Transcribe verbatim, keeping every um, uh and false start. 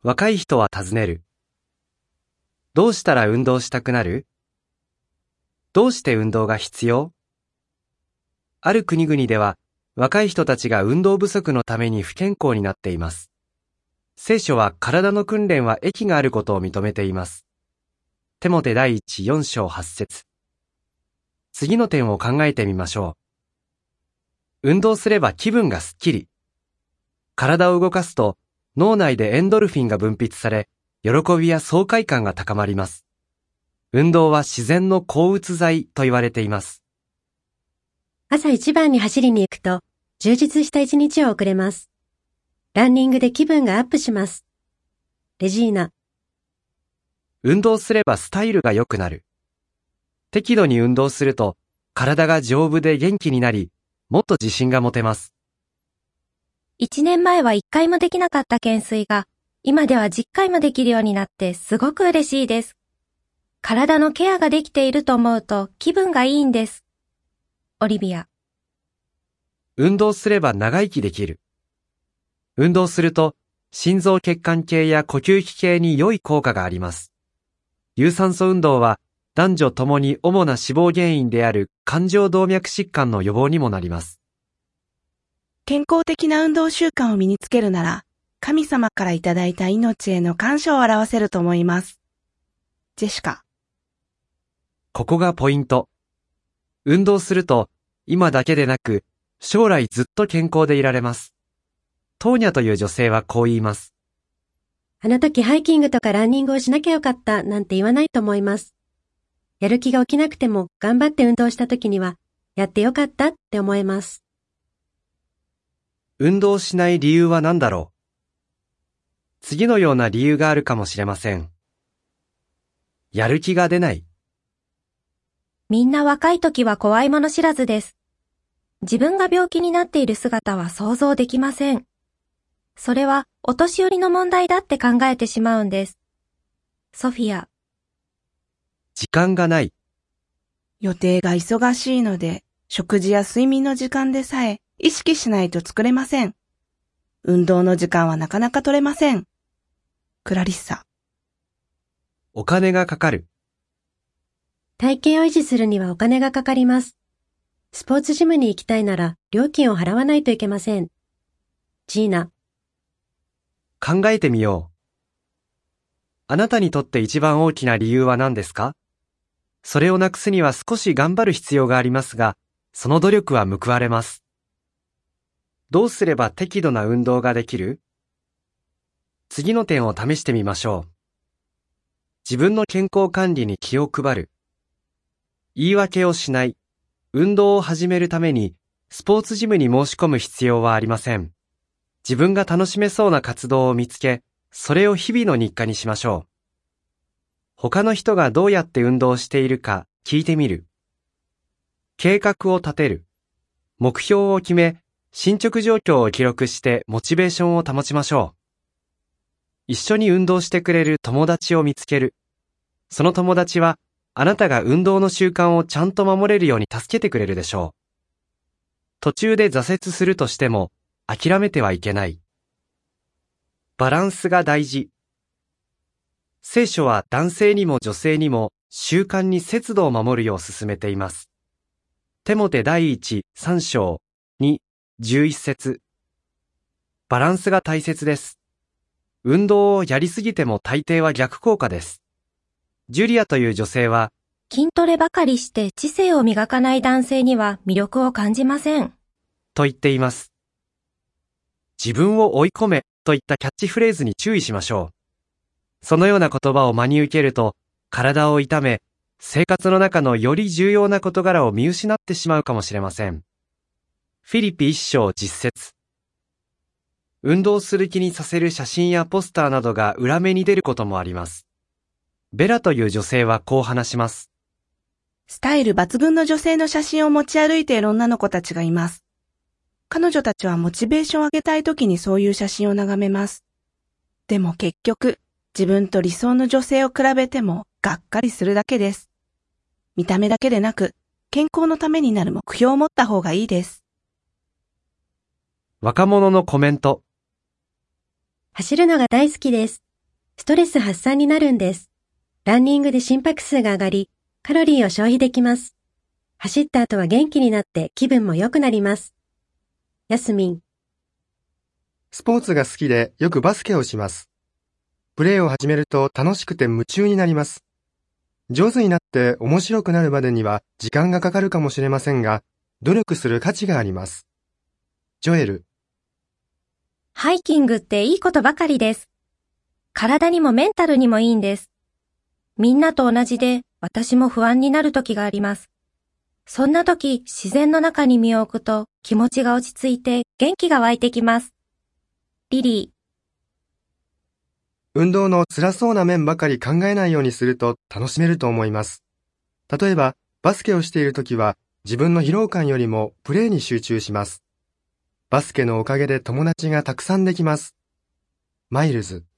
若い人は尋ねる。どうしたら運動したくなる？どうして運動が必要？ある国々では、若い人たちが運動不足のために不健康になっています。聖書は体の訓練は益があることを認めています。テモテ第一よん章はち節。次の点を考えてみましょう。運動すれば気分がすっきり。体を動かすと脳内でエンドルフィンが分泌され、喜びや爽快感が高まります。運動は自然の抗うつ剤と言われています。 朝一番に走りに行くと、充実した一日を送れます。ランニングで気分がアップします。レジーナ。 運動すればスタイルが良くなる。適度に運動すると、体が丈夫で元気になり、もっと自信が持てます。 一年前は一回もできなかった懸垂が、今ではじゅっかいもできるようになってすごく嬉しいです。体のケアができていると思うと気分がいいんです。オリビア。 運動すれば長生きできる。運動すると、心臓血管系や呼吸器系に良い効果があります。有酸素運動は、男女ともに主な死亡原因である冠状動脈疾患の予防にもなります。 健康的な運動習慣を身につけるなら、神様からいただいた命への感謝を表せると思います。ジェシカ。 ここがポイント。運動すると、今だけでなく、将来ずっと健康でいられます。トーニャという女性はこう言います。 あの時ハイキングとかランニングをしなきゃよかったなんて言わないと思います。やる気が起きなくても頑張って運動した時には、やってよかったって思えます。 運動しない理由は何だろう？次のような理由があるかもしれません。やる気が出ない。 みんな若い時は怖いもの知らずです。自分が病気になっている姿は想像できません。それはお年寄りの問題だって考えてしまうんです。ソフィア。 時間がない。 予定が忙しいので、食事や睡眠の時間でさえ意識しないと作れません。運動の時間はなかなか取れません。クラリッサ。 お金がかかる。 体型を維持するにはお金がかかります。スポーツジムに行きたいなら料金を払わないといけません。ジーナ。 考えてみよう。あなたにとって一番大きな理由は何ですか？それをなくすには少し頑張る必要がありますが、その努力は報われます。どうすれば適度な運動ができる？次の点を試してみましょう。自分の健康管理に気を配る。言い訳をしない。運動を始めるために、スポーツジムに申し込む必要はありません。自分が楽しめそうな活動を見つけ、それを日々の日課にしましょう。他の人がどうやって運動しているか聞いてみる。計画を立てる。目標を決め、進捗状況を記録してモチベーションを保ちましょう。一緒に運動してくれる友達を見つける。その友達は、あなたが運動の習慣をちゃんと守れるように助けてくれるでしょう。途中で挫折するとしても、諦めてはいけない。バランスが大事。聖書は男性にも女性にも習慣に節度を守るよう勧めています。テモテ第一三章に十一節。バランスが大切です。運動をやりすぎても大抵は逆効果です。ジュリアという女性は、 筋トレばかりして知性を磨かない男性には魅力を感じません。 と言っています。自分を追い込めといったキャッチフレーズに注意しましょう。そのような言葉を真に受けると、体を痛め、生活の中のより重要な事柄を見失ってしまうかもしれません。フィリピ一章実節。運動する気にさせる写真やポスターなどが裏目に出ることもあります。ベラという女性はこう話します。 スタイル抜群の女性の写真を持ち歩いている女の子たちがいます。彼女たちはモチベーションを上げたい時にそういう写真を眺めます。でも結局、自分と理想の女性を比べてもがっかりするだけです。見た目だけでなく、健康のためになる目標を持った方がいいです。 若者のコメント。 走るのが大好きです。 ストレス発散になるんです。ランニングで心拍数が上がり、カロリーを消費できます。走った後は元気になって気分も良くなります。やすみん。 スポーツが好きでよくバスケをします。プレーを始めると楽しくて夢中になります。上手になって面白くなるまでには時間がかかるかもしれませんが、努力する価値があります。ジョエル。 ハイキングっていいことばかりです。体にもメンタルにもいいんです。みんなと同じで私も不安になる時があります。そんな時、自然の中に身を置くと気持ちが落ち着いて元気が湧いてきます。リリー。 運動の辛そうな面ばかり考えないようにすると楽しめると思います。例えば、バスケをしているときは自分の疲労感よりもプレーに集中します。バスケのおかげで友達がたくさんできます。マイルズ。